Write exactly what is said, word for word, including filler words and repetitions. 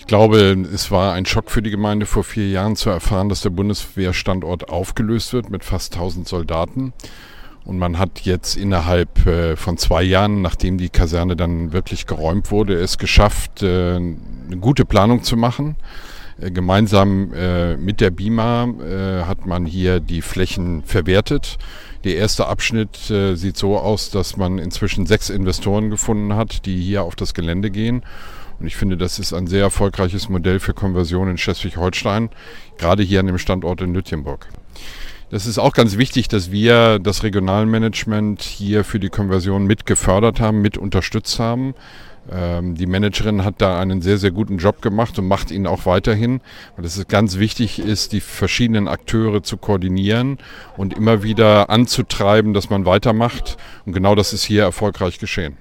Ich glaube, es war ein Schock für die Gemeinde vor vier Jahren zu erfahren, dass der Bundeswehrstandort aufgelöst wird mit fast tausend Soldaten. Und man hat jetzt innerhalb äh, von zwei Jahren, nachdem die Kaserne dann wirklich geräumt wurde, es geschafft, äh, eine gute Planung zu machen. Äh, gemeinsam äh, mit der B I M A äh, hat man hier die Flächen verwertet. Der erste Abschnitt äh, sieht so aus, dass man inzwischen sechs Investoren gefunden hat, die hier auf das Gelände gehen. Und ich finde, das ist ein sehr erfolgreiches Modell für Konversion in Schleswig-Holstein, gerade hier an dem Standort in Lütjenburg. Das ist auch ganz wichtig, dass wir das Regionalmanagement hier für die Konversion mit gefördert haben, mit unterstützt haben. Ähm, die Managerin hat da einen sehr, sehr guten Job gemacht und macht ihn auch weiterhin, weil es ganz wichtig ist, die verschiedenen Akteure zu koordinieren und immer wieder anzutreiben, dass man weitermacht. Und genau das ist hier erfolgreich geschehen.